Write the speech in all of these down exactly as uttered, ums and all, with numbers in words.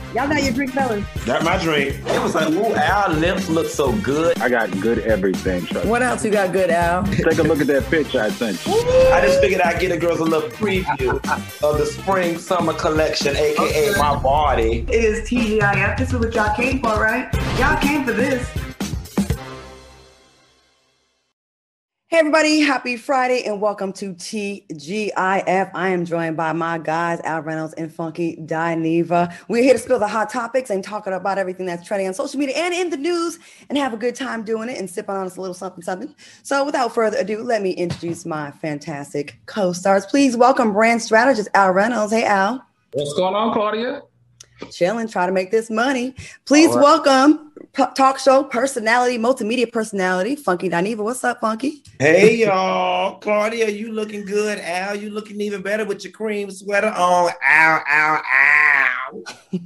Y'all got your drink, fellas. Got my drink. It was like, ooh, our lips look so good. I got good everything. Trust What me. else you got good, Al? Take a look at that picture I sent you. I just figured I'd get the girls a little preview of the spring summer collection, aka okay. My body. It is T G I F. This is what y'all came for, right? Y'all came for this. Hey everybody, happy Friday and welcome to T G I F. I am joined by my guys, Al Reynolds and Funky Dineva. We're here to spill the hot topics and talking about everything that's trending on social media and in the news and have a good time doing it and sipping on us a little something, something. So without further ado, let me introduce my fantastic co-stars. Please welcome brand strategist Al Reynolds. Hey Al. What's going on, Claudia? Chilling, try to make this money. Please right. welcome p- talk show personality, multimedia personality, Funky Dineva. What's up, Funky? Hey, y'all. Claudia, you looking good. Al, you looking even better with your cream sweater on. Ow, ow, ow.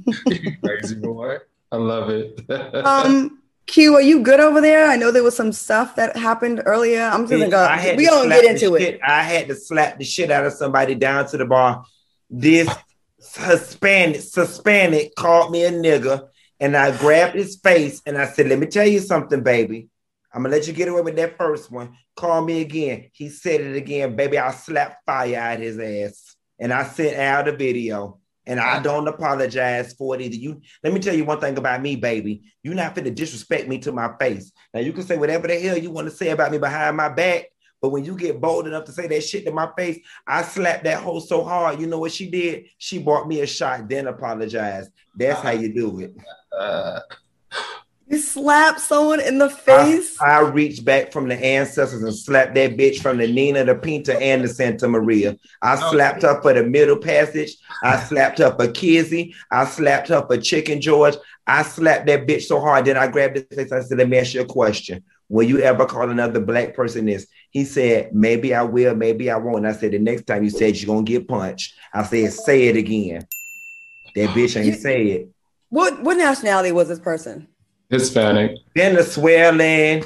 Crazy boy. I love it. um, Q, are you good over there? I know there was some stuff that happened earlier. I'm just gonna go. We gonna get into shit. it. I had to slap the shit out of somebody down to the bar. This Hispanic, Hispanic called me a nigga, and I grabbed his face and I said, "Let me tell you something, baby. I'm gonna let you get away with that first one. Call me again." He said it again, baby. I slapped fire out his ass, and I sent out a video. And I don't apologize for it either. You let me tell you one thing about me, baby. You're not finna disrespect me to my face. Now you can say whatever the hell you want to say about me behind my back. But when you get bold enough to say that shit to my face, I slapped that hoe so hard. You know what she did? She bought me a shot, then apologized. That's how you do it. Uh, you slap someone in the face? I, I reached back from the ancestors and slapped that bitch from the Nina, the Pinta, and the Santa Maria. I slapped her for the Middle Passage. I slapped her for Kizzy. I slapped her for Chicken George. I slapped that bitch so hard. Then I grabbed his face. I said, "Let me ask you a question. Will you ever call another black person this?" He said, "Maybe I will, maybe I won't." And I said, "The next time you said you're going to get punched." I said, "Say it again." That bitch ain't you, say it. What what nationality was this person? Hispanic. Venezuelan.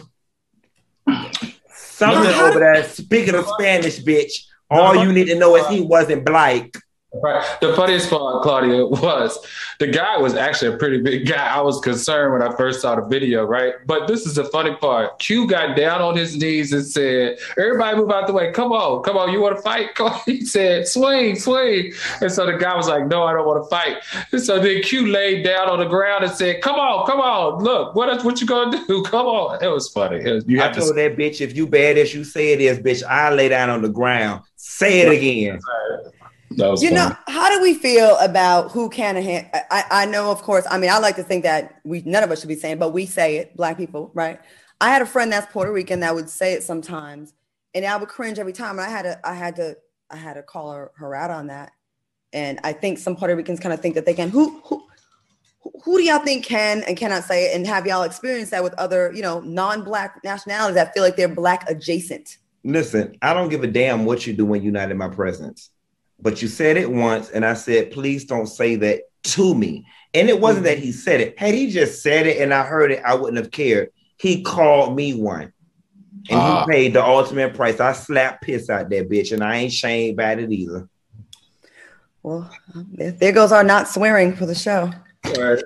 Something no, over there. Speaking of Spanish, bitch, all no, you need to know is he wasn't black. Right. The funniest part, Claudia, was the guy was actually a pretty big guy. I was concerned when I first saw the video, right? But this is the funny part. Q got down on his knees and said, "Everybody move out the way. Come on, come on. You want to fight?" He said, "Swing, swing." And so the guy was like, "No, I don't want to fight." And so then Q laid down on the ground and said, "Come on, come on. Look, what, what you going to do? Come on." It was funny. It was, you I have told to... that bitch, if you bad as you say it is, bitch, I lay down on the ground. Say it again. That was you funny. know, how do we feel about who can I, I know, of course, I mean, I like to think that we none of us should be saying, but we say it, black people, right? I had a friend that's Puerto Rican that would say it sometimes, and I would cringe every time. And I had to, I had to, I had to call her, her out on that. And I think some Puerto Ricans kind of think that they can. Who, who, who do y'all think can and cannot say it? And have y'all experienced that with other, you know, non-black nationalities that feel like they're black adjacent? Listen, I don't give a damn what you do when you're not in my presence. But you said it once, and I said, "Please don't say that to me." And it wasn't that he said it. Had he just said it and I heard it, I wouldn't have cared. He called me one. And uh, he paid the ultimate price. I slapped piss out that bitch, and I ain't shamed about it either. Well, there goes our not swearing for the show. Right.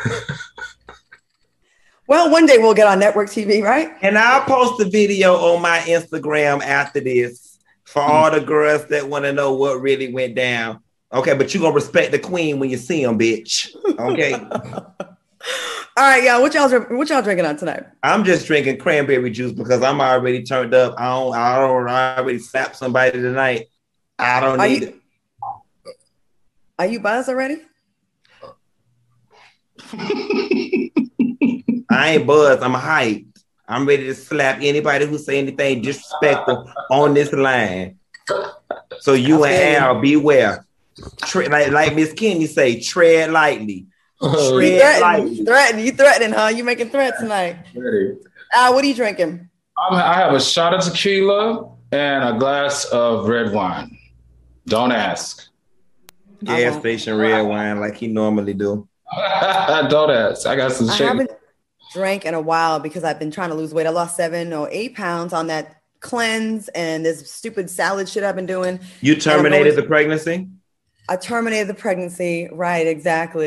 Well, one day we'll get on network T V, right? And I'll post the video on my Instagram after this. For all the girls that want to know what really went down. Okay, but you're going to respect the queen when you see them, bitch. Okay? All right, y'all. What y'all, what y'all drinking on tonight? I'm just drinking cranberry juice because I'm already turned up. I don't, I don't I already slapped somebody tonight. I don't are need you, it. Are you buzzed already? I ain't buzzed. I'm hyped. I'm ready to slap anybody who say anything disrespectful on this line. So you and Al, beware. Tre- like like Miss Kenny say, tread lightly. Uh, tread you threaten, lightly. You threatening, you threatening, huh? You making threats tonight. Ready. Al, what are you drinking? I'm, I have a shot of tequila and a glass of red wine. Don't ask. Gas station red wine like he normally do. Don't ask. I got some shit. I haven't drank in a while because I've been trying to lose weight. I lost seven or eight pounds on that cleanse and this stupid salad shit I've been doing. You terminated the pregnancy? I terminated the pregnancy. Right, exactly.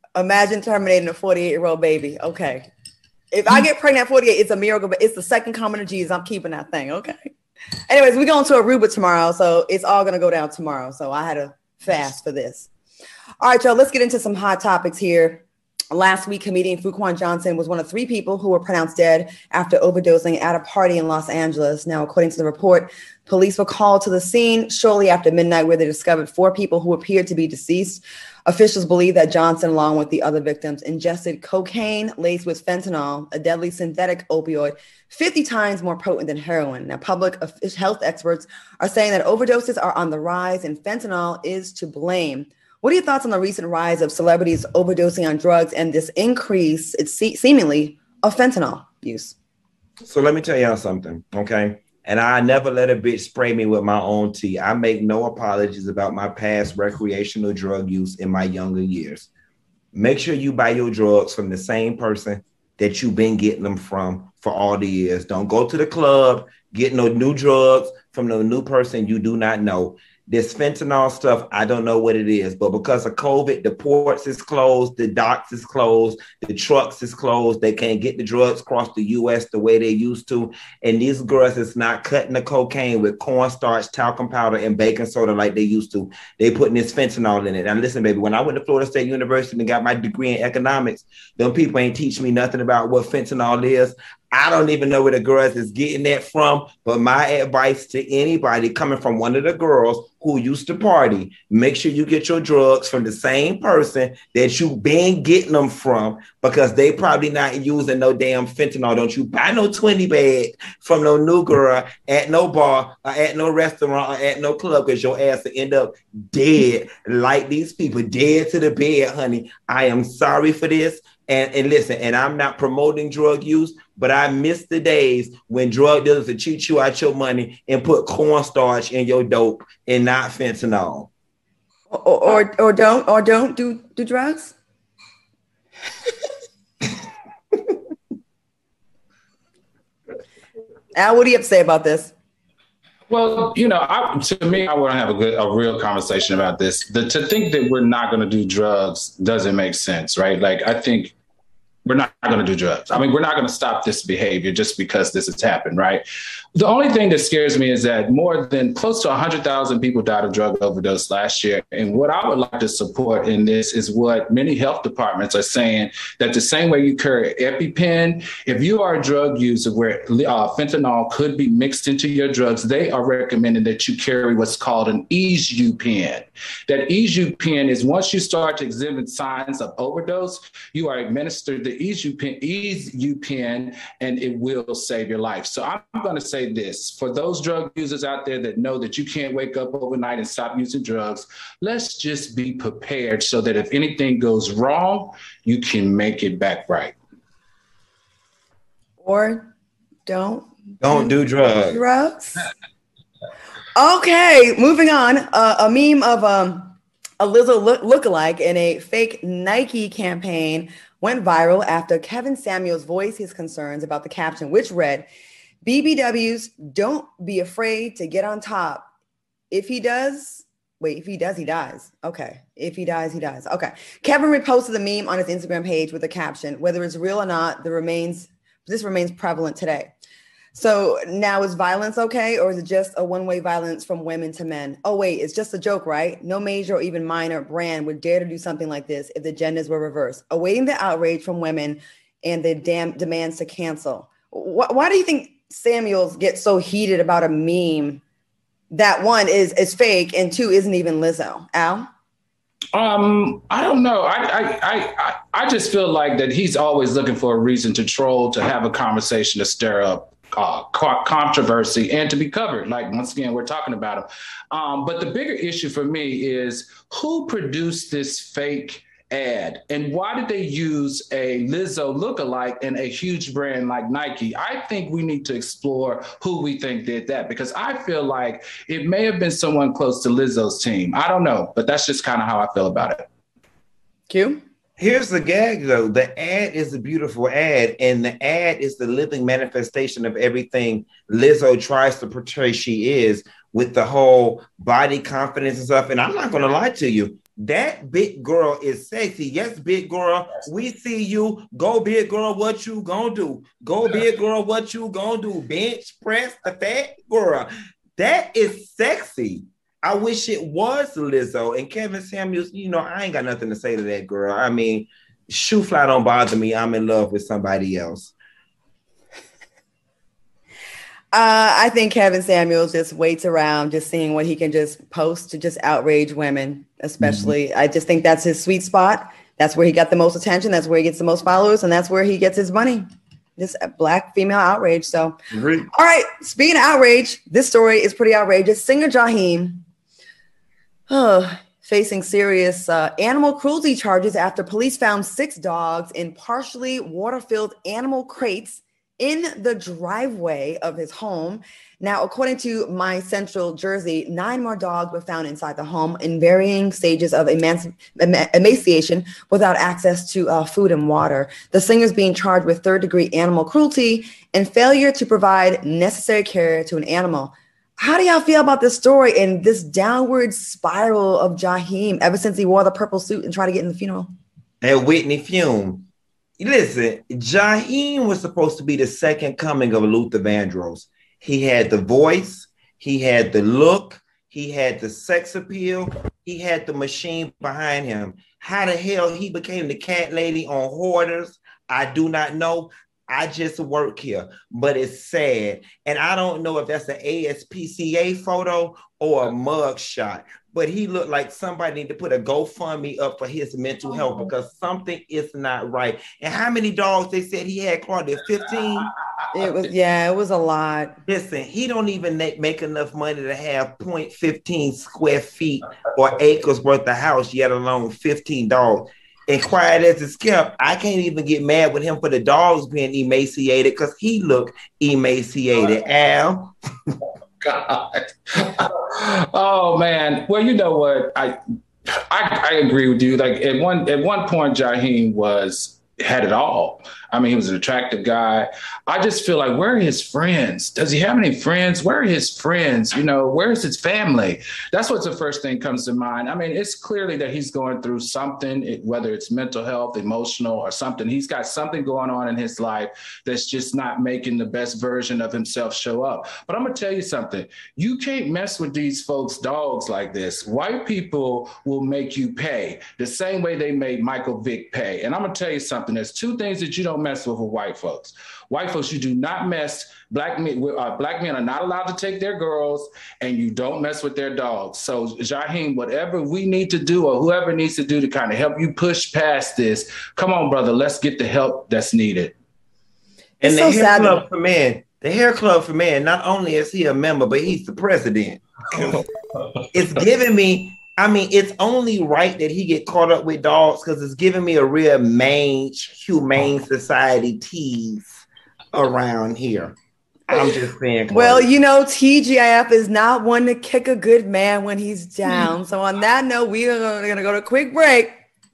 Imagine terminating a forty-eight-year-old baby. Okay. If I get pregnant at forty-eight, it's a miracle, but it's the second coming of Jesus. I'm keeping that thing. Okay. Anyways, we're going to Aruba tomorrow, so it's all going to go down tomorrow. So I had to fast for this. All right, y'all, let's get into some hot topics here. Last week, comedian Fuquan Johnson was one of three people who were pronounced dead after overdosing at a party in Los Angeles. Now, according to the report, police were called to the scene shortly after midnight where they discovered four people who appeared to be deceased. Officials believe that Johnson, along with the other victims, ingested cocaine laced with fentanyl, a deadly synthetic opioid, fifty times more potent than heroin. Now, public health experts are saying that overdoses are on the rise and fentanyl is to blame. What are your thoughts on the recent rise of celebrities overdosing on drugs and this increase, it's se- seemingly, of fentanyl use? So let me tell y'all something, okay? And I never let a bitch spray me with my own tea. I make no apologies about my past recreational drug use in my younger years. Make sure you buy your drugs from the same person that you've been getting them from for all the years. Don't go to the club, get no new drugs from no new person you do not know. This fentanyl stuff, I don't know what it is, but because of COVID, the ports is closed, the docks is closed, the trucks is closed. They can't get the drugs across the U S the way they used to. And these girls is not cutting the cocaine with cornstarch, talcum powder, and baking soda like they used to. They putting this fentanyl in it. Now listen, baby, when I went to Florida State University and got my degree in economics, them people ain't teach me nothing about what fentanyl is. I don't even know where the girls is getting that from, but my advice to anybody coming from one of the girls who used to party, make sure you get your drugs from the same person that you've been getting them from, because they probably not using no damn fentanyl. Don't you buy no twenty bag from no new girl at no bar or at no restaurant or at no club, because your ass will end up dead like these people, dead to the bed, honey. I am sorry for this. And, and listen, and I'm not promoting drug use, but I miss the days when drug dealers would cheat you out your money and put cornstarch in your dope and not fentanyl. Or or, or don't or don't do, do drugs? Al, what do you have to say about this? Well, you know, I, to me, I want to have a good, a real conversation about this. The, to think that we're not going to do drugs doesn't make sense, right? Like, I think we're not going to do drugs. I mean, we're not going to stop this behavior just because this has happened, right? The only thing that scares me is that more than close to one hundred thousand people died of drug overdose last year. And what I would like to support in this is what many health departments are saying, that the same way you carry EpiPen, if you are a drug user where uh, fentanyl could be mixed into your drugs, they are recommending that you carry what's called an EaseUPen. That EaseUPen is once you start to exhibit signs of overdose, you are administered the EaseUPen, EaseUPen, and it will save your life. So I'm going to say this, for those drug users out there that know that you can't wake up overnight and stop using drugs, let's just be prepared so that if anything goes wrong, you can make it back right. Or don't. Don't do drugs. Drugs. Okay, moving on. Uh, a meme of um, a Lizzo look- lookalike in a fake Nike campaign went viral after Kevin Samuels voiced his concerns about the caption, which read, B B Ws, don't be afraid to get on top. If he does, wait, if he does, he dies. Okay. If he dies, he dies. Okay. Kevin reposted the meme on his Instagram page with a caption, whether it's real or not, the remains, this remains prevalent today. So now is violence okay? Or is it just a one-way violence from women to men? Oh, wait, it's just a joke, right? No major or even minor brand would dare to do something like this if the genders were reversed. Awaiting the outrage from women and the damn demands to cancel. Why, why do you think Samuels gets so heated about a meme that one is is fake and two isn't even Lizzo? Al? Um, I don't know. I, I I I just feel like that he's always looking for a reason to troll, to have a conversation, to stir up uh, controversy, and to be covered. Like, once again, we're talking about him. Um, but the bigger issue for me is who produced this fake ad, and why did they use a Lizzo lookalike in a huge brand like Nike? I think we need to explore who we think did that, because I feel like it may have been someone close to Lizzo's team. I don't know, but that's just kind of how I feel about it. Q? Here's the gag, though. The ad is a beautiful ad, and the ad is the living manifestation of everything Lizzo tries to portray she is, with the whole body confidence and stuff. And I'm not going to lie to you. That big girl is sexy. Yes, big girl. We see you. Go, big girl. What you gonna do? Go, big girl. What you gonna do? Bench press the fat girl. That is sexy. I wish it was Lizzo and Kevin Samuels. You know, I ain't got nothing to say to that girl. I mean, shoe fly don't bother me. I'm in love with somebody else. Uh, I think Kevin Samuels just waits around, just seeing what he can just post to just outrage women, especially. Mm-hmm. I just think that's his sweet spot. That's where he got the most attention. That's where he gets the most followers. And that's where he gets his money. Just black female outrage. So, mm-hmm. All right. Speaking of outrage, this story is pretty outrageous. Singer Jaheim, oh, facing serious uh, animal cruelty charges after police found six dogs in partially water-filled animal crates in the driveway of his home. Now, according to My Central Jersey, nine more dogs were found inside the home in varying stages of emanci- emaciation without access to uh, food and water. The singer is being charged with third-degree animal cruelty and failure to provide necessary care to an animal. How do y'all feel about this story and this downward spiral of Jaheim ever since he wore the purple suit and tried to get in the funeral? And Whitney Fume. Listen, Jaheim was supposed to be the second coming of Luther Vandross. He had the voice, he had the look, he had the sex appeal, he had the machine behind him. How the hell he became the cat lady on Hoarders, I do not know. I just work here, but it's sad. And I don't know if that's an A S P C A photo or a mug shot, but he looked like somebody need to put a GoFundMe up for his mental health because something is not right. And how many dogs they said he had, Claudia? fifteen? It was, yeah, it was a lot. Listen, he don't even make enough money to have zero point one five square feet or acres worth of house, yet alone fifteen dogs. And quiet as it's kept, I can't even get mad with him for the dogs being emaciated because he looked emaciated. Al? God. Oh man. Well, you know what? I, I I agree with you. Like at one at one point, Jaheim was had it all. I mean, he was an attractive guy. I just feel like, where are his friends? Does he have any friends? Where are his friends? You know, where's his family? That's what's the first thing comes to mind. I mean, it's clearly that he's going through something, it, whether it's mental health, emotional, or something. He's got something going on in his life that's just not making the best version of himself show up. But I'm going to tell you something. You can't mess with these folks' dogs like this. White people will make you pay the same way they made Michael Vick pay. And I'm going to tell you something. There's two things that you don't mess with with white folks. White folks, you do not mess. Black men, uh, black men are not allowed to take their girls, and you don't mess with their dogs. So, Jaheim, whatever we need to do, or whoever needs to do to kind of help you push past this, come on, brother, let's get the help that's needed. And the Hair Club for Men, the Hair Club for Men, not only is he a member, but he's the president. It's giving me. I mean, it's only right that he get caught up with dogs because it's giving me a real mange, humane society tease around here. I'm just saying. Chloe. Well, you know, T G I F is not one to kick a good man when he's down. So on that note, we are going to go to a quick break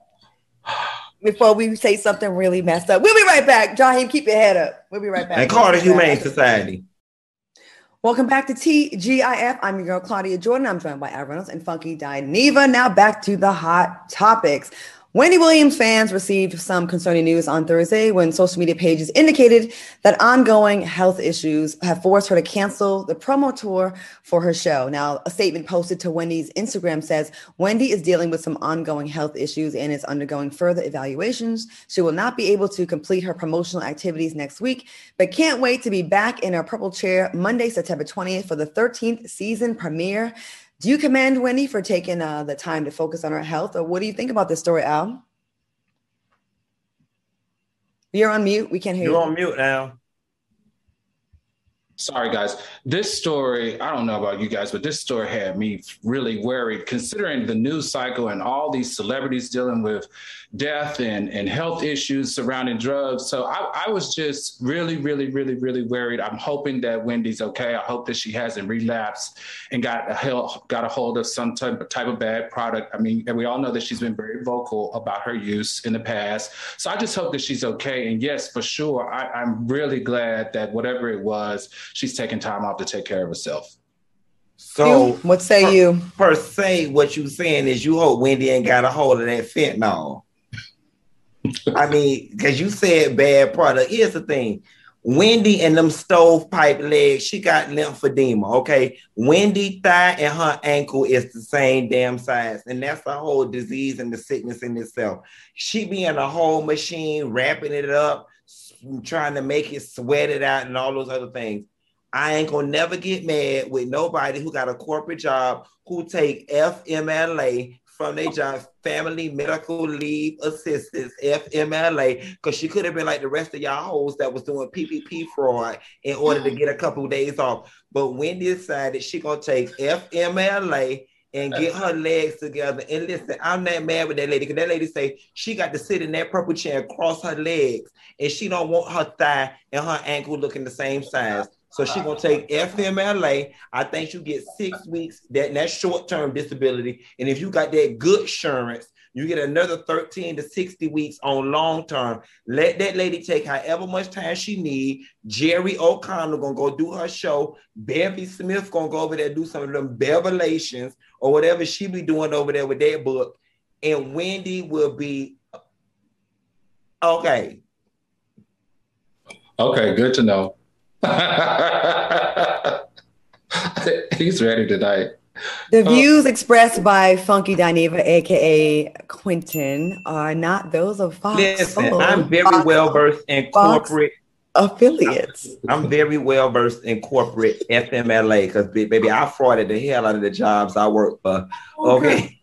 before we say something really messed up. We'll be right back. Jaheim, keep your head up. We'll be right back. And call it Humane Society. Welcome back to T G I F. I'm your girl, Claudia Jordan. I'm joined by Al Reynolds and Funky Dineva. Now back to the hot topics. Wendy Williams fans received some concerning news on Thursday when social media pages indicated that ongoing health issues have forced her to cancel the promo tour for her show. Now, a statement posted to Wendy's Instagram says, Wendy is dealing with some ongoing health issues and is undergoing further evaluations. She will not be able to complete her promotional activities next week, but can't wait to be back in her purple chair Monday, September twentieth for the thirteenth season premiere. Do you commend Wendy for taking uh, the time to focus on her health, or what do you think about this story, Al? You're on mute. We can't hear You're you. You're on mute now. Sorry, guys. This story, I don't know about you guys, but this story had me really worried, considering the news cycle and all these celebrities dealing with death and, and health issues surrounding drugs. So I, I was just really, really, really, really worried. I'm hoping that Wendy's okay. I hope that she hasn't relapsed and got a, got a hold of some type of, type of bad product. I mean, and we all know that she's been very vocal about her use in the past. So I just hope that she's okay. And yes, for sure, I, I'm really glad that whatever it was, she's taking time off to take care of herself. So You? What say per, you? Per se, what you saying is you hope Wendy ain't got a hold of that fentanyl. I mean, because you said bad product. Here's the thing. Wendy and them stovepipe legs, she got lymphedema, okay? Wendy thigh and her ankle is the same damn size, and that's a whole disease and the sickness in itself. She be in a whole machine, wrapping it up, trying to make it sweat it out and all those other things. I ain't gonna never get mad with nobody who got a corporate job who take F M L A from their job, family medical leave assistance, F M L A, because she could have been like the rest of y'all hoes that was doing P P P fraud in order to get a couple of days off. But Wendy decided she gonna take F M L A and get her legs together. And listen, I'm not mad with that lady, because that lady say she got to sit in that purple chair and cross her legs, and she don't want her thigh and her ankle looking the same size. So she gonna take F M L A. I think you get six weeks. That that's short-term disability. And if you got that good insurance, you get another thirteen to sixty weeks on long-term. Let that lady take however much time she need. Jerry O'Connell gonna go do her show. Beverly Smith gonna go over there do some of them Bevelations or whatever she be doing over there with that book. And Wendy will be okay. Okay, good to know. He's ready tonight. The views uh, expressed by Funky Dineva, aka Quentin, are not those of Fox. Listen, I'm very Fox, well versed in corporate Fox affiliates. I'm, I'm very well versed in corporate F M L A because, baby, I frauded the hell out of the jobs I work for. Okay.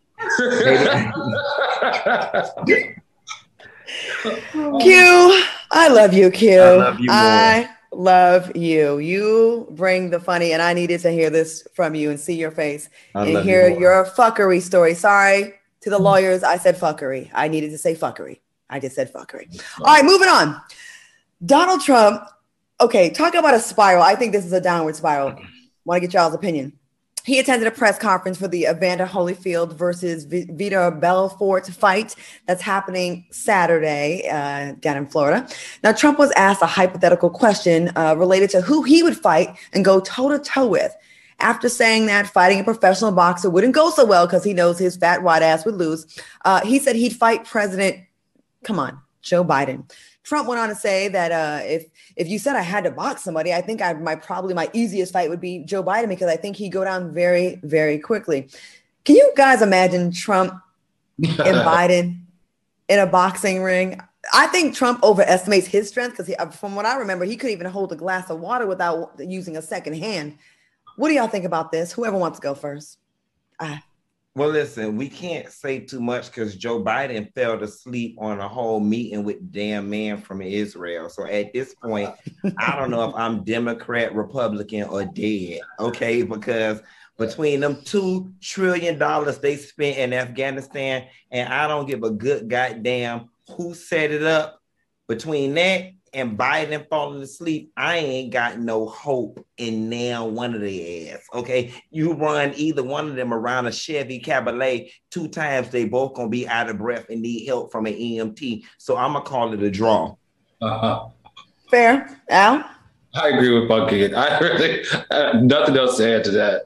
Q, I love you, Q. I love you more. I love you. You bring the funny, and I needed to hear this from you and see your face I and hear you your fuckery story. Sorry to the lawyers. I said fuckery. I needed to say fuckery. I just said fuckery. All right, moving on. Donald Trump. Okay, talk about a spiral. I think this is a downward spiral. Want to get y'all's opinion. He attended a press conference for the Evander Holyfield versus v- Vitor Belfort fight that's happening Saturday uh, down in Florida. Now, Trump was asked a hypothetical question uh, related to who he would fight and go toe-to-toe with. After saying that fighting a professional boxer wouldn't go so well because he knows his fat white ass would lose, uh, he said he'd fight President, come on, Joe Biden. Trump went on to say that uh, if if you said I had to box somebody, I think I my probably my easiest fight would be Joe Biden because I think he'd go down very, very quickly. Can you guys imagine Trump and Biden in a boxing ring? I think Trump overestimates his strength because from what I remember, he couldn't even hold a glass of water without using a second hand. What do y'all think about this? Whoever wants to go first. Ah. Well, listen, we can't say too much because Joe Biden fell asleep on a whole meeting with the damn man from Israel. So at this point, I don't know if I'm Democrat, Republican, or dead, okay? Because between them two trillion dollars they spent in Afghanistan, and I don't give a good goddamn who set it up, between that and Biden falling asleep, I ain't got no hope in now one of the ass. Okay, you run either one of them around a Chevy Cabriolet two times, they both gonna be out of breath and need help from an E M T. So I'm gonna call it a draw. Uh-huh. Fair, Al. I agree with Bucky. I really uh, nothing else to add to that.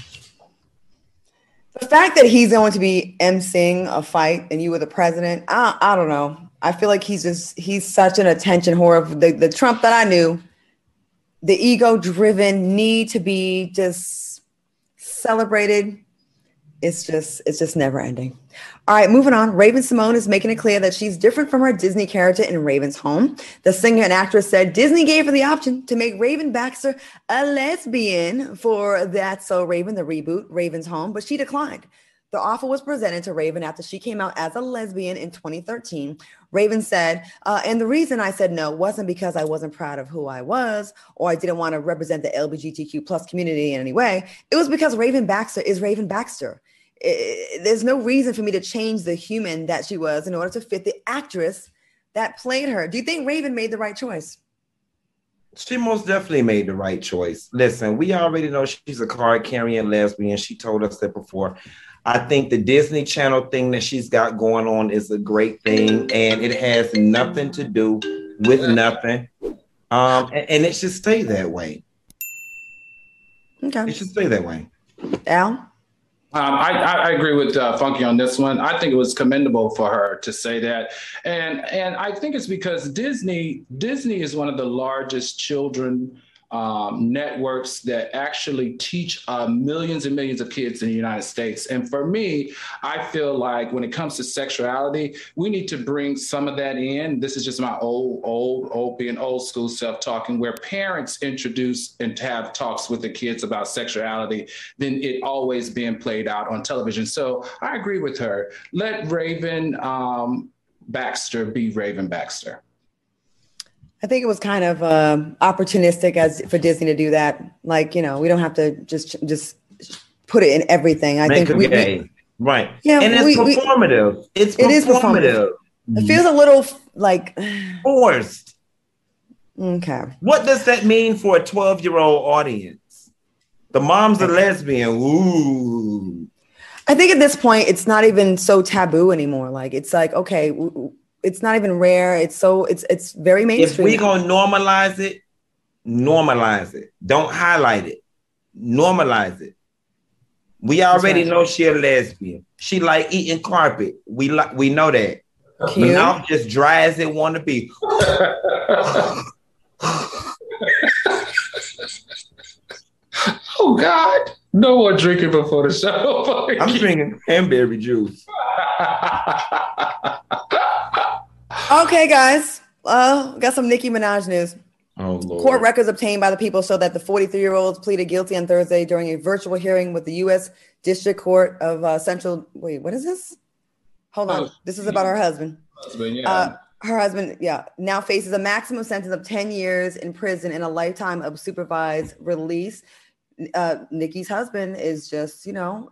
The fact that he's going to be emceeing a fight and you were the president, I, I don't know. I feel like he's just, he's such an attention whore. The, the Trump that I knew, the ego-driven need to be just celebrated. It's just, it's just never ending. All right, moving on. Raven-Symoné is making it clear that she's different from her Disney character in Raven's Home. The singer and actress said Disney gave her the option to make Raven Baxter a lesbian for That's So Raven, the reboot, Raven's Home, but she declined. The offer was presented to Raven after she came out as a lesbian in twenty thirteen. Raven said, uh, and the reason I said no wasn't because I wasn't proud of who I was or I didn't want to represent the L G B T Q plus community in any way. It was because Raven Baxter is Raven Baxter. It, there's no reason for me to change the human that she was in order to fit the actress that played her. Do you think Raven made the right choice? She most definitely made the right choice. Listen, we already know she's a card-carrying lesbian. She told us that before. I think the Disney Channel thing that she's got going on is a great thing, and it has nothing to do with nothing. Um, and, and it should stay that way. Okay. It should stay that way. Al? Um, I, I agree with uh, Funky on this one. I think it was commendable for her to say that, and and I think it's because Disney Disney is one of the largest children um, networks that actually teach uh, millions and millions of kids in the United States. And for me, I feel like when it comes to sexuality, we need to bring some of that in. This is just my old, old, old, being old school self talking, where parents introduce and have talks with the kids about sexuality than it always being played out on television. So I agree with her. Let Raven um, Baxter be Raven Baxter. I think it was kind of uh, opportunistic as for Disney to do that. Like, you know, we don't have to just just put it in everything. I Make think we, we right. Yeah, and it's we, performative. We, it's it performative. is performative. It feels a little like forced. Okay. What does that mean for a twelve-year-old audience? The mom's a lesbian. Ooh. I think at this point, it's not even so taboo anymore. Like, it's like, okay, w- w- it's not even rare. It's so it's it's very mainstream. If we gonna normalize it, normalize it. Don't highlight it. Normalize it. We already right. know she a lesbian. She like eating carpet. We like we know that. Cute. Mouth just dry as it want to be. Oh God! No more drinking before the show. I'm drinking cranberry juice. Okay, guys. Uh, got some Nicki Minaj news. Oh, Lord. Court records obtained by the people show that the forty-three-year-old pleaded guilty on Thursday during a virtual hearing with the U S District Court of uh, Central. Wait, what is this? Hold on. This is about her husband. Husband, yeah. Uh, her husband, yeah, now faces a maximum sentence of ten years in prison and a lifetime of supervised release. Uh, Nicki's husband is just, you know,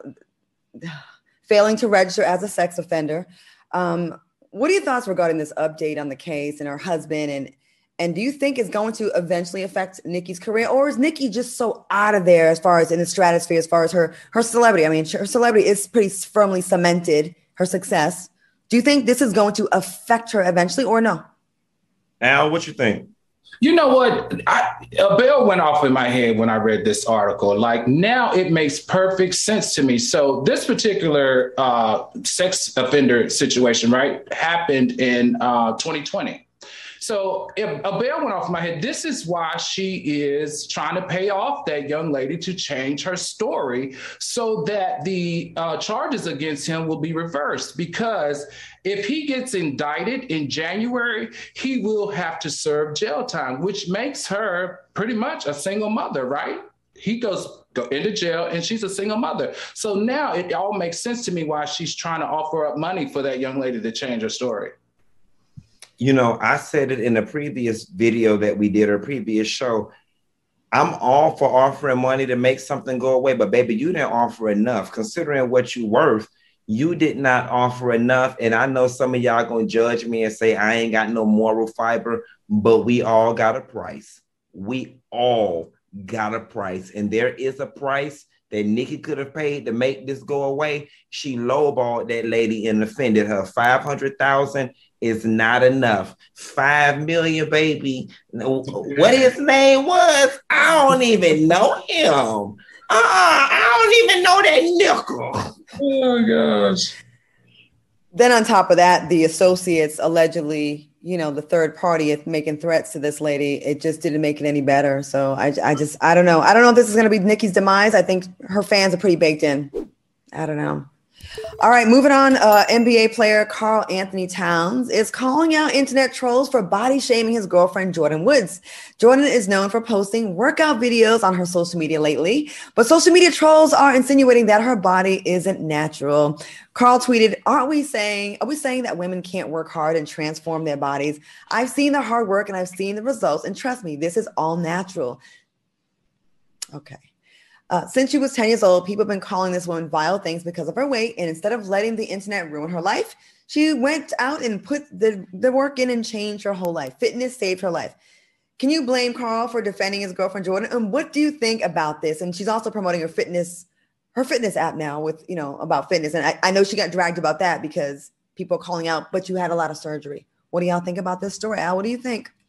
failing to register as a sex offender. Um, what are your thoughts regarding this update on the case and her husband? And and do you think it's going to eventually affect Nicki's career? Or is Nicki just so out of there as far as in the stratosphere, as far as her, her celebrity? I mean, her celebrity is pretty firmly cemented, her success. Do you think this is going to affect her eventually or no? Al, what you think? You know what? I, a bell went off in my head when I read this article. Like, now it makes perfect sense to me. So this particular uh, sex offender situation, right, happened in uh, twenty twenty. So if a bell went off in my head. This is why she is trying to pay off that young lady to change her story so that the uh, charges against him will be reversed. Because if he gets indicted in January, he will have to serve jail time, which makes her pretty much a single mother, right? He goes go into jail and she's a single mother. So now it all makes sense to me why she's trying to offer up money for that young lady to change her story. You know, I said it in a previous video that we did, or previous show. I'm all for offering money to make something go away, but baby, you didn't offer enough. Considering what you're worth, you did not offer enough. And I know some of y'all gonna judge me and say I ain't got no moral fiber, but we all got a price. We all got a price. And there is a price that Nicki could have paid to make this go away. She lowballed that lady and offended her. five hundred thousand is not enough. Five million, baby. What his name was, I don't even know him. Uh, I don't even know that nickel. Oh gosh. Then on top of that, the associates allegedly, you know, the third party is making threats to this lady. It just didn't make it any better. So I, I just, I don't know. I don't know if this is going to be Nicki's demise. I think her fans are pretty baked in. I don't know. All right, moving on. Uh, N B A player Karl Anthony Towns is calling out internet trolls for body shaming his girlfriend, Jordyn Woods. Jordyn is known for posting workout videos on her social media lately, but social media trolls are insinuating that her body isn't natural. Karl tweeted, aren't we saying, are we saying that women can't work hard and transform their bodies? I've seen the hard work and I've seen the results, and trust me, this is all natural. Okay. Uh, since she was ten years old, people have been calling this woman vile things because of her weight. And instead of letting the internet ruin her life, she went out and put the, the work in and changed her whole life. Fitness saved her life. Can you blame Karl for defending his girlfriend, Jordyn? And what do you think about this? And she's also promoting her fitness, her fitness app now with, you know, about fitness. And I, I know she got dragged about that because people are calling out, but you had a lot of surgery. What do y'all think about this story, Al? What do you think?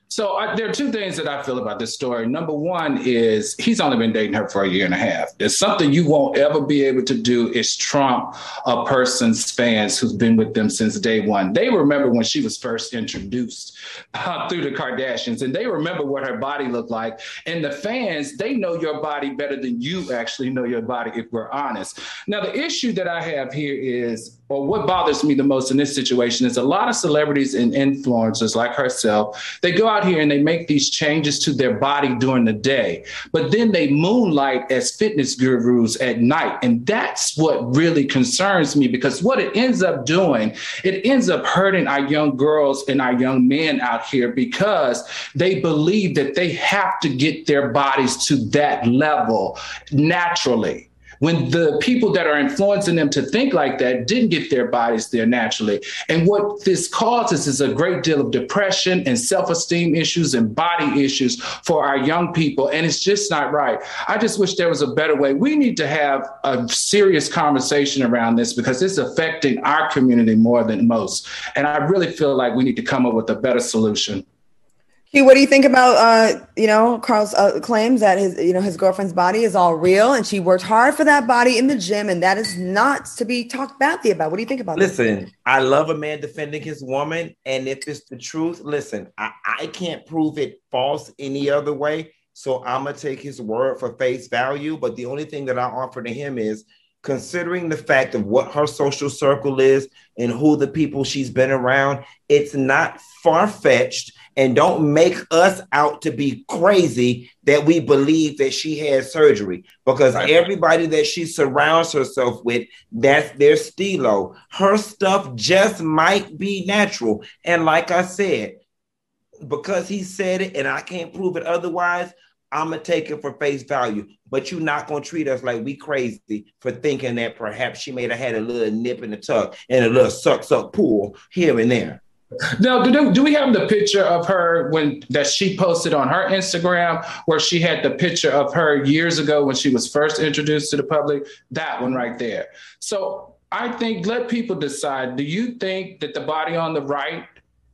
So I, there are two things that I feel about this story. Number one is he's only been dating her for a year and a half. There's something you won't ever be able to do is trump a person's fans who's been with them since day one. They remember when she was first introduced uh, through the Kardashians, and they remember what her body looked like. And the fans, they know your body better than you actually know your body, if we're honest. Now, the issue that I have here is, or what bothers me the most in this situation is a lot of celebrities and influencers like herself, they go out here and they make these changes to their body during the day, but then they moonlight as fitness gurus at night. And that's what really concerns me, because what it ends up doing, it ends up hurting our young girls and our young men out here, because they believe that they have to get their bodies to that level naturally, when the people that are influencing them to think like that didn't get their bodies there naturally. And what this causes is a great deal of depression and self-esteem issues and body issues for our young people. And it's just not right. I just wish there was a better way. We need to have a serious conversation around this, because it's affecting our community more than most. And I really feel like we need to come up with a better solution. What do you think about, uh, you know, Carl's uh, claims that his, you know, his girlfriend's body is all real and she worked hard for that body in the gym, and that is not to be talked badly about? What do you think about listen, that? Listen, I love a man defending his woman. And if it's the truth, listen, I, I can't prove it false any other way. So I'm going to take his word for face value. But the only thing that I offer to him is, considering the fact of what her social circle is and who the people she's been around, it's not far-fetched. And don't make us out to be crazy that we believe that she had surgery, because right. everybody that she surrounds herself with, that's their stilo. Her stuff just might be natural. And like I said, because he said it and I can't prove it otherwise, I'm going to take it for face value. But you're not going to treat us like we crazy for thinking that perhaps she may have had a little nip in the tuck and a little suck-suck pull here and there. Now, do, do we have the picture of her when that she posted on her Instagram, where she had the picture of her years ago when she was first introduced to the public? That one right there. So I think, let people decide. Do you think that the body on the right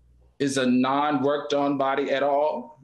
is a non-worked on body at all?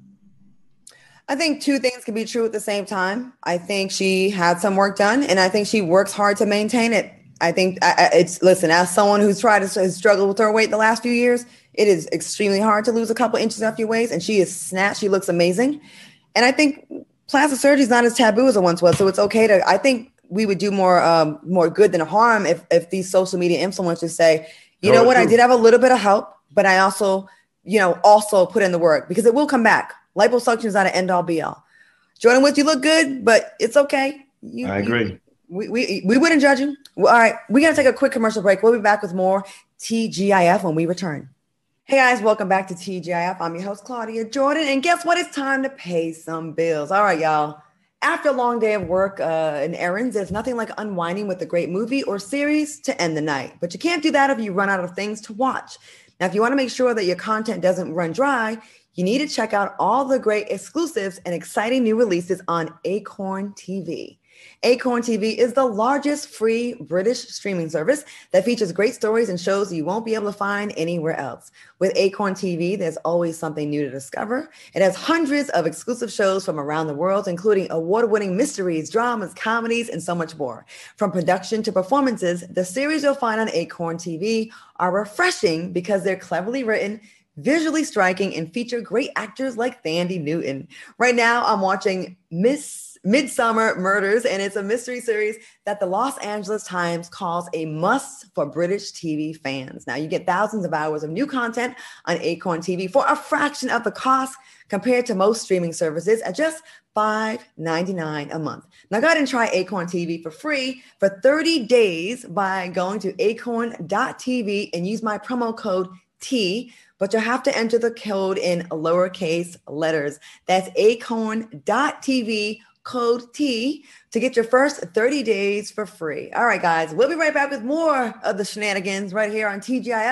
I think two things can be true at the same time. I think she had some work done, and I think she works hard to maintain it. I think I, it's, listen, as someone who's tried to has struggled with her weight the last few years, it is extremely hard to lose a couple inches off your waist, and she is snatched. She looks amazing. And I think plastic surgery is not as taboo as it once was. So it's okay to, I think we would do more, um, more good than harm if, if these social media influencers say, you know what, I did have a little bit of help, but I also, you know, also put in the work, because it will come back. Liposuction is not an end all be all. Jordan Woods, you look good, but it's okay. You, I agree. You, we, we, we wouldn't judge you. All right. We're going to take a quick commercial break. We'll be back with more T G I F when we return. Hey guys, welcome back to T G I F. I'm your host, Claudia Jordan. And guess what? It's time to pay some bills. All right, y'all. After a long day of work uh, and errands, there's nothing like unwinding with a great movie or series to end the night. But you can't do that if you run out of things to watch. Now, if you want to make sure that your content doesn't run dry, you need to check out all the great exclusives and exciting new releases on Acorn T V. Acorn T V is the largest free British streaming service that features great stories and shows you won't be able to find anywhere else. With Acorn T V, there's always something new to discover. It has hundreds of exclusive shows from around the world, including award-winning mysteries, dramas, comedies, and so much more. From production to performances, the series you'll find on Acorn T V are refreshing because they're cleverly written, visually striking, and feature great actors like Thandie Newton. Right now, I'm watching Miss Midsummer Murders, and it's a mystery series that the Los Angeles Times calls a must for British T V fans. Now, you get thousands of hours of new content on Acorn T V for a fraction of the cost compared to most streaming services at just five ninety-nine a month. Now, go ahead and try Acorn T V for free for thirty days by going to acorn dot t v and use my promo code T, but you'll have to enter the code in lowercase letters. That's acorn dot t v, code T, to get your first thirty days for free. All right, guys, we'll be right back with more of the shenanigans right here on T G I F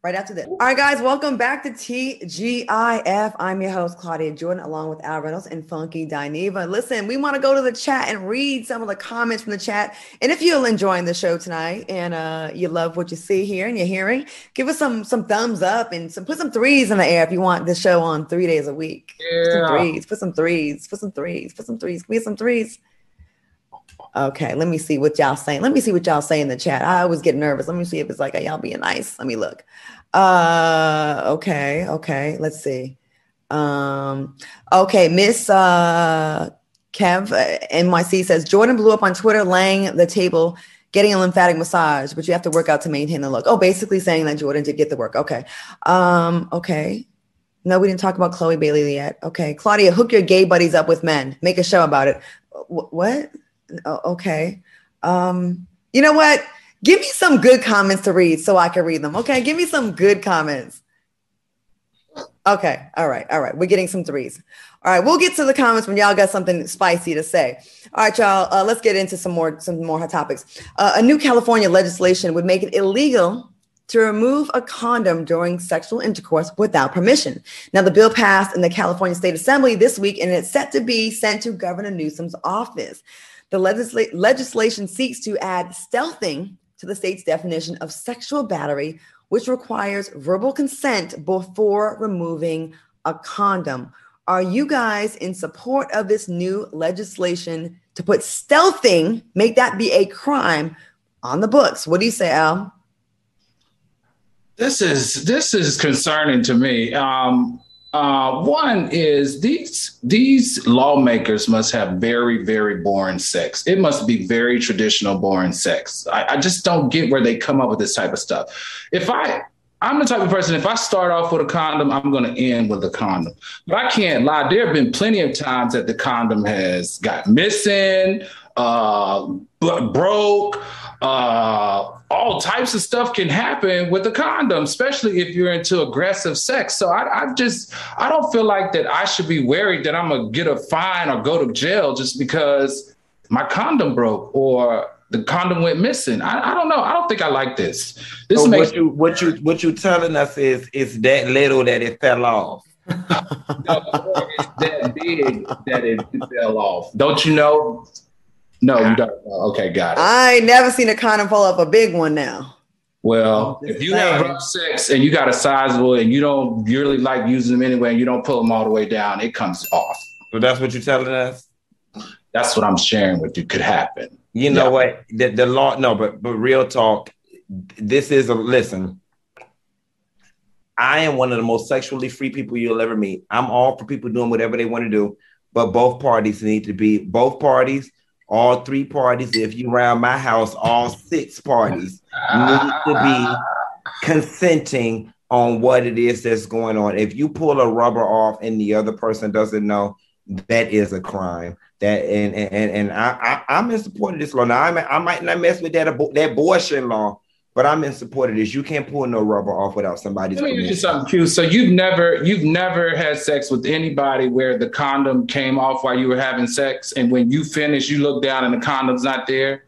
right after this. All right, guys, welcome back to T G I F. I'm your host, Claudia Jordan, along with Al Reynolds and Funky Dineva. Listen, we want to go to the chat and read some of the comments from the chat. And if you're enjoying the show tonight and uh, you love what you see here and you're hearing, give us some some thumbs up and some put some threes in the air if you want the show on three days a week. Yeah. Put some threes, put some threes, put some threes, put some threes, give me some threes. Okay, let me see what y'all saying. Let me see what y'all say in the chat. I always get nervous. Let me see if it's like, y'all being nice. Let me look. Uh, okay, okay. Let's see. Um, okay, Miss uh, Kev uh, N Y C says Jordan blew up on Twitter, laying the table, getting a lymphatic massage, but you have to work out to maintain the look. Oh, basically saying that Jordan did get the work. Okay. Um, okay. No, we didn't talk about Chloe Bailey yet. Okay, Claudia, hook your gay buddies up with men. Make a show about it. Wh- what? Oh, okay. Um, you know what? Give me some good comments to read so I can read them. Okay. Give me some good comments. Okay. All right. All right. We're getting some threes. All right. We'll get to the comments when y'all got something spicy to say. All right, y'all. Uh, let's get into some more, some more hot topics. Uh, a new California legislation would make it illegal to remove a condom during sexual intercourse without permission. Now, the bill passed in the California State Assembly this week, and it's set to be sent to Governor Newsom's office. The legisla- legislation seeks to add stealthing to the state's definition of sexual battery, which requires verbal consent before removing a condom. Are you guys in support of this new legislation to put stealthing, make that be a crime on the books? What do you say, Al? This is this is concerning to me. Um, Uh, one is these these lawmakers must have very, very boring sex. It must be very traditional, boring sex. I, I just don't get where they come up with this type of stuff. If I, I'm the type of person, if I start off with a condom, I'm going to end with a condom. But I can't lie. There have been plenty of times that the condom has got missing, uh, broke, uh, all types of stuff can happen with a condom, especially if you're into aggressive sex. So I, I just, I don't feel like that I should be worried that I'm going to get a fine or go to jail just because my condom broke or the condom went missing. I, I don't know. I don't think I like this. This so makes what you what you what you telling us is it's that little that it fell off. no, it's that big that it fell off. Don't you know? No, you don't. Okay, got it. I ain't never seen a condom fall off a big one now. Well, if you have rough sex and you got a sizable and you don't you really like using them anyway and you don't pull them all the way down, it comes off. So that's what you're telling us? That's what I'm sharing with you could happen. You know Yeah. what? The, the law, no, but but real talk, this is a, listen, I am one of the most sexually free people you'll ever meet. I'm all for people doing whatever they want to do, but both parties need to be, both parties, all three parties, if you around my house, all six parties need to be consenting on what it is that's going on. If you pull a rubber off and the other person doesn't know, that is a crime. That and and and I, I I'm in support of this law. Now I might, I might not mess with that abo- that abortion law, but I'm in support of this. You can't pull no rubber off without somebody's Let me ask you permission. something, Q. So you've never you've never had sex with anybody where the condom came off while you were having sex, and when you finish, you look down and the condom's not there.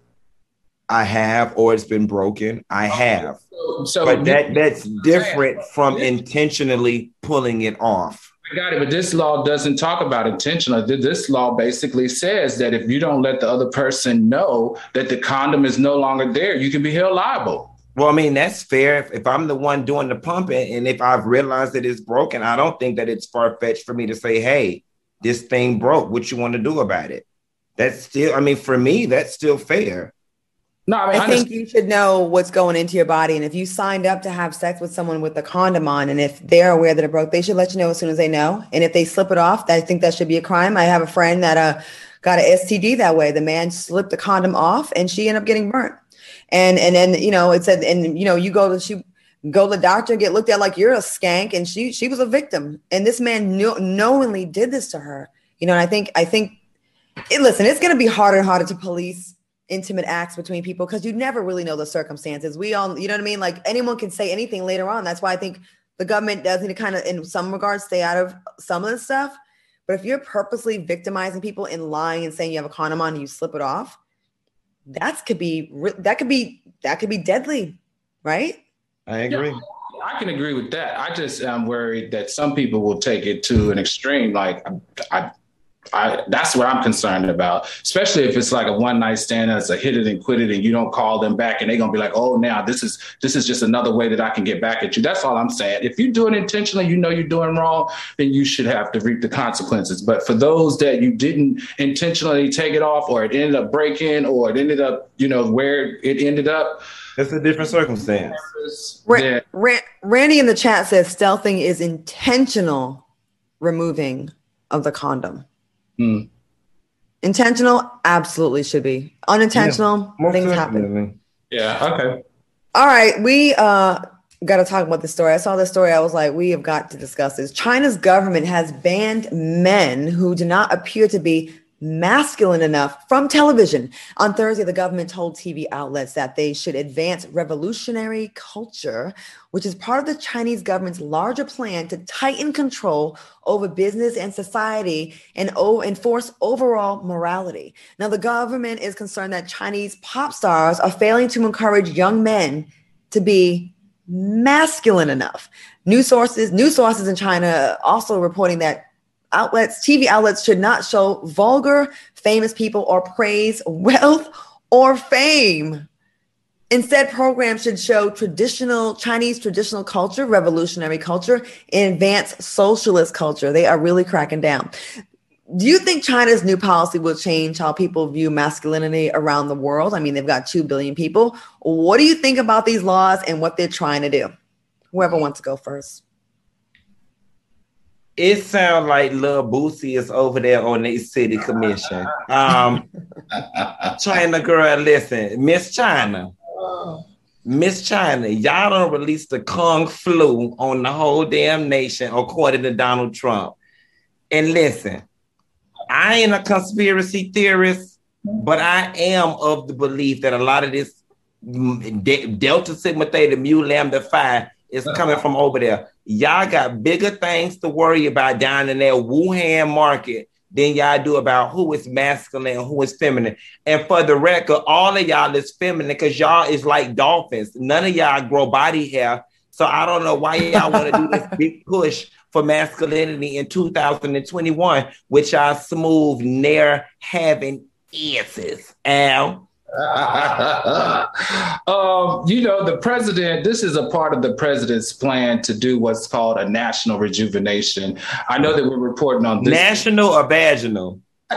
I have, or it's been broken. I have, So, so but you- that that's different from intentionally pulling it off. I got it, but this law doesn't talk about intentional. This law basically says that if you don't let the other person know that the condom is no longer there, you can be held liable. Well, I mean, that's fair. If, if I'm the one doing the pumping and if I've realized that it's broken, I don't think that it's far-fetched for me to say, hey, this thing broke. What you want to do about it? That's still, I mean, for me, that's still fair. No, I mean, I think you should know what's going into your body. And if you signed up to have sex with someone with a condom on, and if they're aware that it broke, they should let you know as soon as they know. And if they slip it off, I think that should be a crime. I have a friend that uh, got an S T D that way. The man slipped the condom off and she ended up getting burnt. And and then, you know, it said, and, you know, you go to, she go to the doctor and get looked at like you're a skank. And she she was a victim. And this man knew, knowingly did this to her. You know, and I think, I think, it, listen, it's going to be harder and harder to police intimate acts between people because you never really know the circumstances. We all, you know what I mean? Like anyone can say anything later on. That's why I think the government does need to kind of, in some regards, stay out of some of this stuff. But if you're purposely victimizing people and lying and saying you have a condom on and you slip it off, that could be that could be that could be deadly, right? I agree. I can agree with that. I just am worried that some people will take it to an extreme. Like, I, I, that's what I'm concerned about, especially if it's like a one night stand and it's a hit it and quit it and you don't call them back and they're going to be like, oh, now this is this is just another way that I can get back at you. That's all I'm saying. If you do it intentionally, you know you're doing wrong, then you should have to reap the consequences. But for those that you didn't intentionally take it off, or it ended up breaking, or it ended up, you know, where it ended up. That's a different circumstance. Ra- Ra- Randy in the chat says stealthing is intentional removing of the condom. Hmm. Intentional, absolutely should be. Unintentional, yeah, things happen. Yeah, okay. All right, we uh got to talk about this story. I saw this story. I was like, we have got to discuss this. China's government has banned men who do not appear to be masculine enough from television. On Thursday, the government told T V outlets that they should advance revolutionary culture, which is part of the Chinese government's larger plan to tighten control over business and society and o- enforce overall morality. Now, the government is concerned that Chinese pop stars are failing to encourage young men to be masculine enough. News sources, news sources in China also reporting that outlets, T V outlets should not show vulgar, famous people or praise wealth or fame. Instead, programs should show traditional Chinese traditional culture, revolutionary culture, and advanced socialist culture. They are really cracking down. Do you think China's new policy will change how people view masculinity around the world? I mean, they've got two billion people. What do you think about these laws and what they're trying to do? Whoever wants to go first. It sounds like Lil Boosie is over there on the city commission. Um, China girl, listen, Miss China, Miss China, y'all done released the Kung flu on the whole damn nation, according to Donald Trump. And listen, I ain't a conspiracy theorist, but I am of the belief that a lot of this De- Delta Sigma Theta Mu Lambda Phi is coming from over there. Y'all got bigger things to worry about down in that Wuhan market than y'all do about who is masculine and who is feminine. And for the record, all of y'all is feminine because y'all is like dolphins. None of y'all grow body hair. So I don't know why y'all want to do this big push for masculinity in two thousand twenty-one, with y'all smooth, near having asses. Al. um, you know, the president, this is a part of the president's plan to do what's called a national rejuvenation. I know that we're reporting on this. National or vaginal?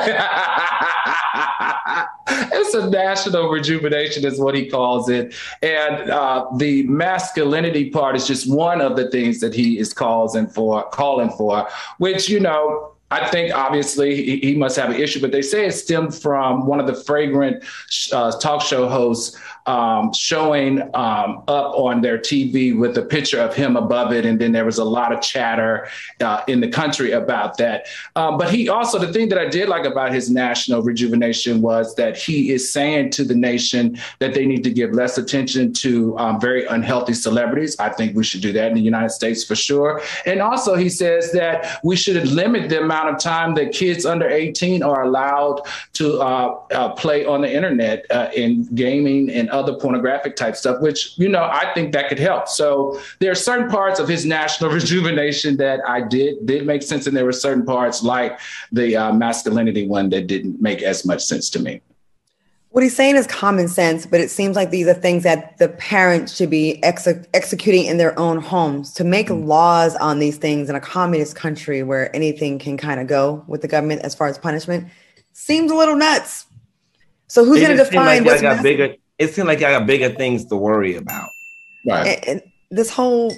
It's a national rejuvenation is what he calls it. And uh, the masculinity part is just one of the things that he is calling for, calling for, which, you know, I think obviously he, he must have an issue, but they say it stemmed from one of the Fragrant uh, talk show hosts um, showing um, up on their T V with a picture of him above it. And then there was a lot of chatter uh, in the country about that. Um, but he also, the thing that I did like about his national rejuvenation was that he is saying to the nation that they need to give less attention to um, very unhealthy celebrities. I think we should do that in the United States for sure. And also he says that we should limit the amount of time that kids under eighteen are allowed to uh, uh, play on the internet uh, in gaming and other pornographic type stuff, which, you know, I think that could help. So there are certain parts of his national rejuvenation that I did did make sense. And there were certain parts like the uh, masculinity one that didn't make as much sense to me. What he's saying is common sense, but it seems like these are things that the parents should be ex- executing in their own homes. To make mm. laws on these things in a communist country where anything can kind of go with the government as far as punishment seems a little nuts. So who's going to define like what's got bigger? It seems like y'all got bigger things to worry about. Right. And, and this whole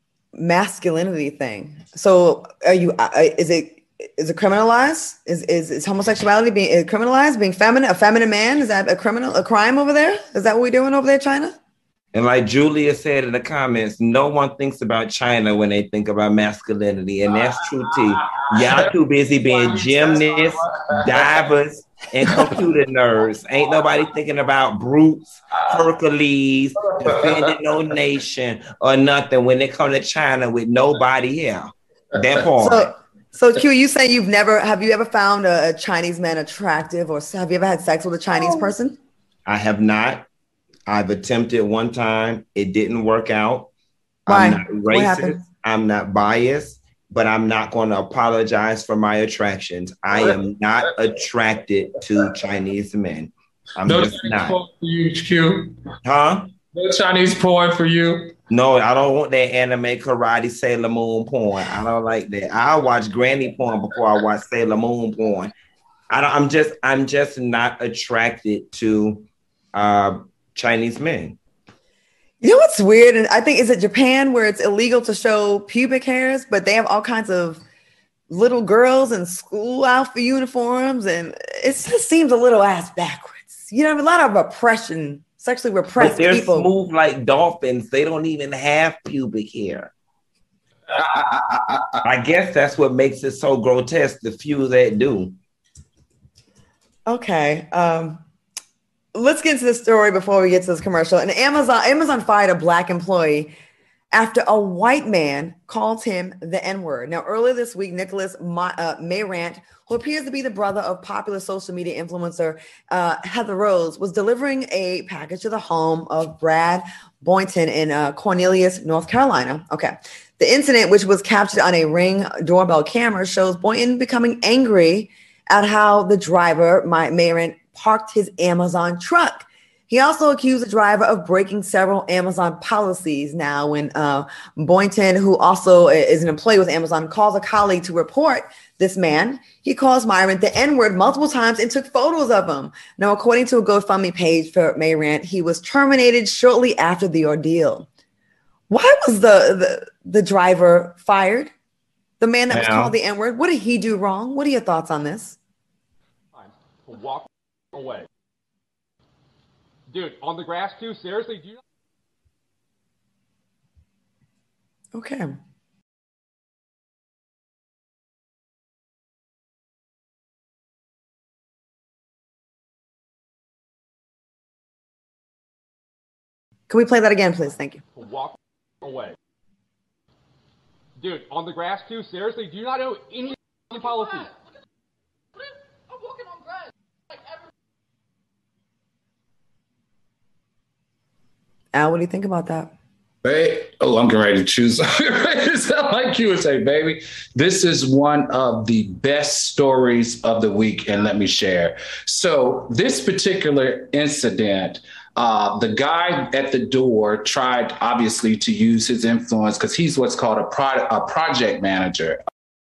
masculinity thing. So are you? Uh, is it? Is it criminalized? Is is, is homosexuality being is criminalized? Being feminine, a feminine man, is that a criminal, a crime over there? Is that what we're doing over there, China? And like Julia said in the comments, no one thinks about China when they think about masculinity, and that's true too. Y'all too busy being gymnasts, divers, and computer nerds. Ain't nobody thinking about brutes, Hercules, defending no nation or nothing when they come to China with nobody here. That part. So, So Q, you say you've never, have you ever found a, a Chinese man attractive, or have you ever had sex with a Chinese person? I have not. I've attempted one time. It didn't work out. Why? I'm not What racist. happened? I'm not biased, but I'm not going to apologize for my attractions. I am not attracted to Chinese men. I'm No just Chinese not. porn for you, Q. Huh? No Chinese porn for you. No, I don't want that anime karate Sailor Moon porn. I don't like that. I watch granny porn before I watch Sailor Moon porn. I don't, I'm just I'm just not attracted to uh, Chinese men. You know what's weird? And I think is it Japan where it's illegal to show pubic hairs, but they have all kinds of little girls in school outfit uniforms, and it just seems a little ass backwards. You know, a lot of repression, sexually repressed But they're people. smooth like dolphins. They don't even have pubic hair. I guess that's what makes it so grotesque. The few that do. Okay. Um, let's get into the story before we get to this commercial. And Amazon, Amazon fired a black employee after a white man called him the N-word. Now, earlier this week, Nicholas Ma- uh, Mayrant, who appears to be the brother of popular social media influencer uh, Heather Rose, was delivering a package to the home of Brad Boynton in uh, Cornelius, North Carolina. Okay. The incident, which was captured on a Ring doorbell camera, shows Boynton becoming angry at how the driver, my Mayrant, parked his Amazon truck. He also accused the driver of breaking several Amazon policies. Now, when uh, Boynton, who also is an employee with Amazon, calls a colleague to report this man, he calls Mayrant the N-word multiple times and took photos of him. Now, according to a GoFundMe page for Mayrant, he was terminated shortly after the ordeal. Why was the, the, the driver fired? The man that was Yeah. called the N-word, what did he do wrong? What are your thoughts on this? Walk away. Dude, on the grass too, seriously, do you Okay. Can we play that again, please? Thank you. walk away? Dude, on the grass too, seriously, do you not know any policies? I'm walking on grass. Like every- Al, what do you think about that? Babe, oh, I'm getting ready to choose. It sound like you would say, baby. This is one of the best stories of the week, and let me share. So this particular incident, uh, the guy at the door tried, obviously, to use his influence because he's what's called a, pro- a project manager.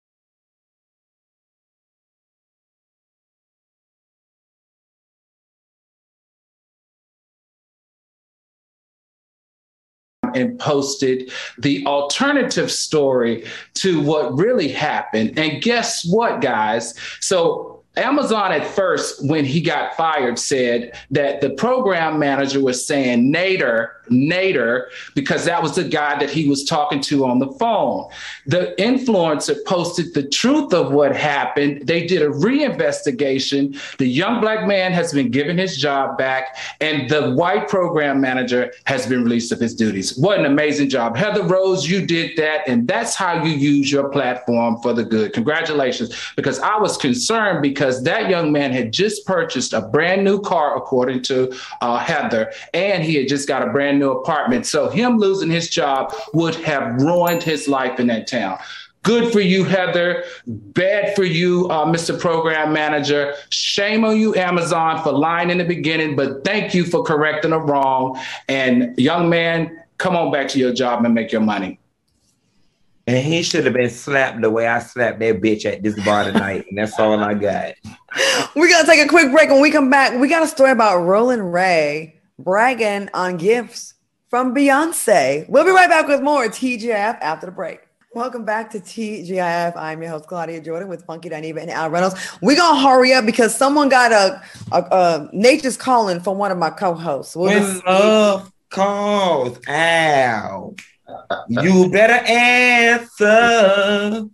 And posted the alternative story to what really happened. And guess what, guys? So Amazon at first, when he got fired, said that the program manager was saying Nader, Nader, because that was the guy that he was talking to on the phone. The influencer posted the truth of what happened. They did a reinvestigation. The young black man has been given his job back, and the white program manager has been released of his duties. What an amazing job. Heather Rose, you did that, and that's how you use your platform for the good. Congratulations, because I was concerned because that young man had just purchased a brand new car, according to uh, Heather, and he had just got a brand new apartment. So him losing his job would have ruined his life in that town. Good for you, Heather. Bad for you, uh, Mister Program Manager. Shame on you, Amazon, for lying in the beginning, but thank you for correcting a wrong. And young man, come on back to your job and make your money. And he should have been slapped the way I slapped that bitch at this bar tonight. And that's all I got. We're going to take a quick break. When we come back, we got a story about Roland Ray bragging on gifts from Beyonce. We'll be right back with more T G I F after the break. Welcome back to T G I F. I'm your host, Claudia Jordan, with Funky Dineva and Al Reynolds. We're going to hurry up because someone got a, a, a nature's calling from one of my co-hosts. We'll When just- love calls out, you better answer.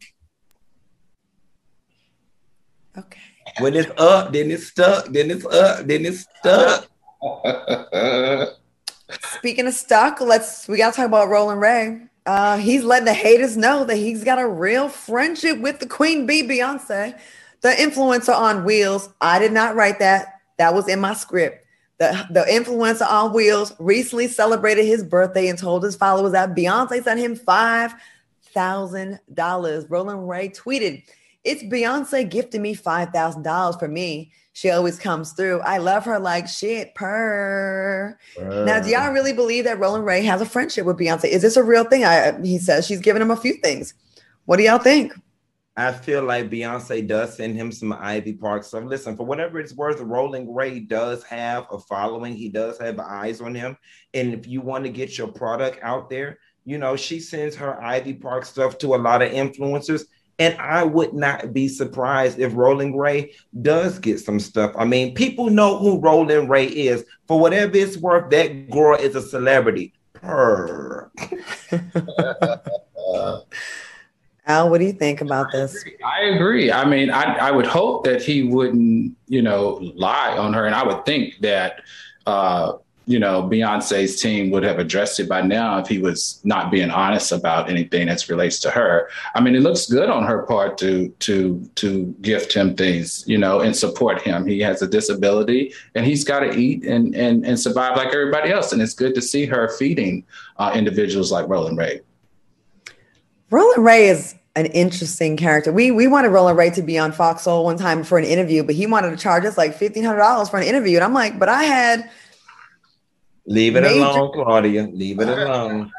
Okay. When it's up, then it's stuck. Then it's up, then it's stuck. Speaking of stuck, let's we gotta talk about Roland Ray. Uh, he's letting the haters know that he's got a real friendship with the Queen Bee, Beyonce, the influencer on Wheels. I did not write that. That was in my script. The, the influencer on wheels recently celebrated his birthday and told his followers that Beyonce sent him five thousand dollars. Roland Ray tweeted, "It's Beyonce gifting me five thousand dollars for me. She always comes through. I love her like shit, purr." Uh, now, do y'all really believe that Roland Ray has a friendship with Beyonce? Is this a real thing? I, he says she's giving him a few things. What do y'all think? I feel like Beyonce does send him some Ivy Park stuff. Listen, for whatever it's worth, Roland Ray does have a following. He does have eyes on him. And if you want to get your product out there, you know, she sends her Ivy Park stuff to a lot of influencers. And I would not be surprised if Roland Ray does get some stuff. I mean, people know who Roland Ray is. For whatever it's worth, that girl is a celebrity. Purr. Al, what do you think about this? I agree. I mean, I, I would hope that he wouldn't, you know, lie on her. And I would think that, uh, you know, Beyonce's team would have addressed it by now if he was not being honest about anything that relates to her. I mean, it looks good on her part to to to gift him things, you know, and support him. He has a disability and he's got to eat and, and, and survive like everybody else. And it's good to see her feeding uh, individuals like Roland Ray. Roland Ray is an interesting character. We we wanted Roland Ray to be on Fox Soul one time for an interview, but he wanted to charge us like fifteen hundred dollars for an interview. And I'm like, but I had... Leave it major- alone, Claudia. Leave it alone.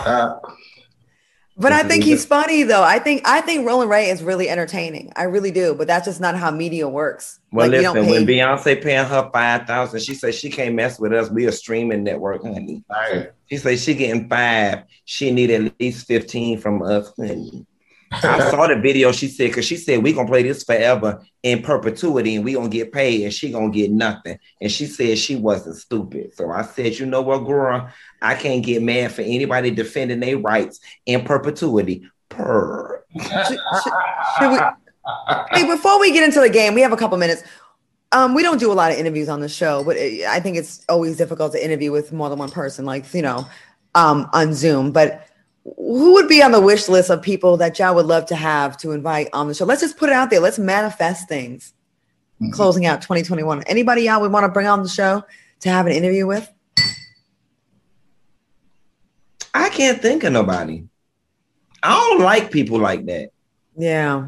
But I think he's funny, though. I think I think Roland Ray is really entertaining. I really do. But that's just not how media works. Well, like, listen, when Beyonce paying her five thousand dollars, she says she can't mess with us. We a streaming network, honey. Right. She says she getting five. She need at least fifteen from us, honey. I saw the video she said, because she said, we going to play this forever in perpetuity and we going to get paid and she going to get nothing. And she said she wasn't stupid. So I said, you know what, girl? I can't get mad for anybody defending their rights in perpetuity. Purr. should, should, should we, hey, before we get into the game, we have a couple minutes. Um, we don't do a lot of interviews on the show, but it, I think it's always difficult to interview with more than one person, like, you know, um, on Zoom. But who would be on the wish list of people that y'all would love to have to invite on the show? Let's just put it out there. Let's manifest things. Mm-hmm. Closing out twenty twenty-one. Anybody y'all would want to bring on the show to have an interview with? I can't think of nobody. I don't like people like that. Yeah.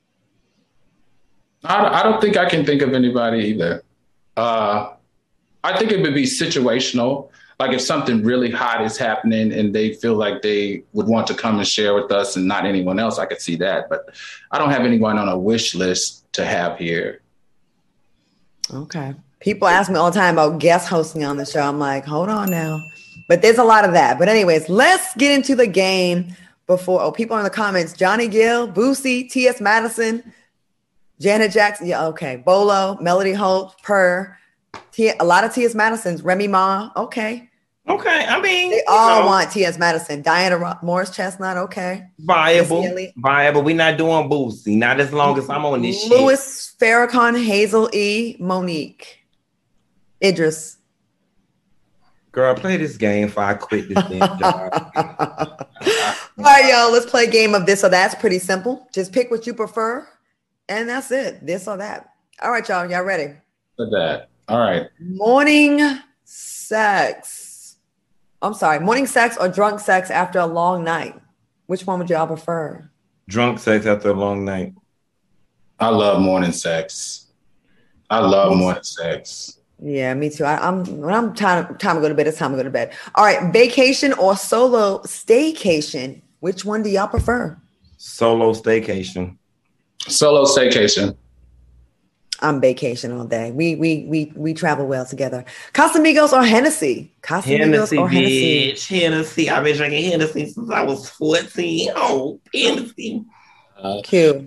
I, I don't think I can think of anybody either. Uh, I think it would be situational. Like if something really hot is happening and they feel like they would want to come and share with us and not anyone else, I could see that. But I don't have anyone on a wish list to have here. Okay. People ask me all the time about guest hosting on the show. I'm like, hold on now. But there's a lot of that. But anyways, let's get into the game before. Oh, people in the comments, Johnny Gill, Boosie, T S Madison, Janet Jackson. Yeah, okay. Bolo, Melody Holt, Purr. T- a lot of T S Madison's, Remy Ma, okay. Okay, I mean. They all know. Want T S Madison. Diana Ro- Morris Chestnut, okay. Viable, viable. We're not doing Boosie, not as long as I'm on this shit. Louis Farrakhan, Hazel E., Monique. Idris. Girl, play this game before I quit this damn job. All right, y'all, let's play a game of this or that. It's pretty simple. Just pick what you prefer, and that's it. This or that. All right, y'all, y'all ready? For that. All right. Morning sex. I'm sorry. Morning sex or drunk sex after a long night? Which one would y'all prefer? Drunk sex after a long night. I love morning sex. I love What's, morning sex. Yeah, me too. I, I'm when I'm time time to go to bed. It's time to go to bed. All right. Vacation or solo staycation? Which one do y'all prefer? Solo staycation. Solo staycation. I'm vacation all day. We we we we travel well together. Casamigos or Hennessy? Casamigos Hennessy, or Hennessy? Bitch. Hennessy. I've been drinking Hennessy since I was fourteen. Oh, Hennessy. Uh, Cute.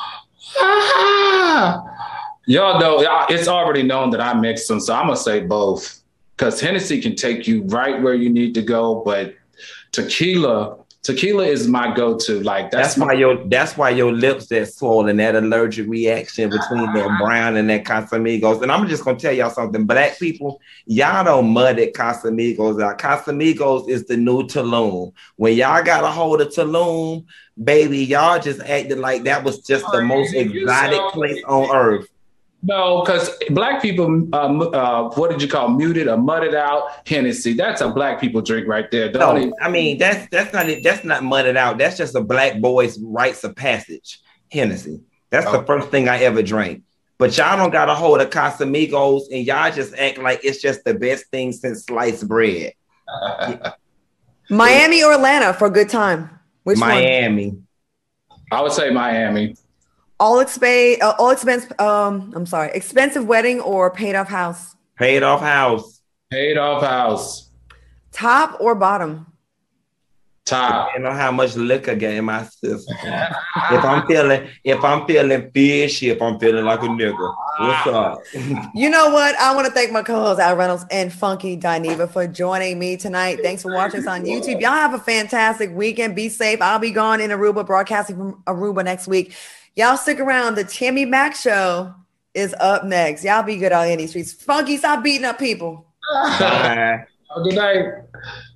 Y'all know, y'all, it's already known that I mix them, so I'm going to say both. Because Hennessy can take you right where you need to go, but tequila... Tequila is my go-to. Like that's, that's why my- your that's why your lips that swollen, that allergic reaction between that brown and that Casamigos. And I'm just gonna tell y'all something. Black people, y'all don't mud at Casamigos out. Casamigos is the new Tulum. When y'all got a hold of Tulum, baby, y'all just acted like that was just the most exotic place on earth. No, because black people, um, uh, what did you call muted or mudded out Hennessy? That's a black people drink right there. Don't No, even- I mean that's that's not that's not mudded out. That's just a black boy's rites of passage. Hennessy. That's Oh. the first thing I ever drank. But y'all don't got a hold of Casamigos, and y'all just act like it's just the best thing since sliced bread. Miami or Atlanta for a good time? Which one? Miami. I would say Miami. All expense, uh, all expense. Um, I'm sorry, expensive wedding or paid off house? Paid off house. Paid off house. Top or bottom? Top. You know how much liquor get in my system. if I'm feeling, if I'm feeling fishy, if I'm feeling like a nigga, what's up? You know what? I want to thank my co-hosts Al Reynolds and Funky Dineva for joining me tonight. Thanks for watching us on YouTube. Y'all have a fantastic weekend. Be safe. I'll be gone in Aruba, broadcasting from Aruba next week. Y'all stick around. The Tammy Mac Show is up next. Y'all be good out in these streets. Funky, stop beating up people. Bye. Good night.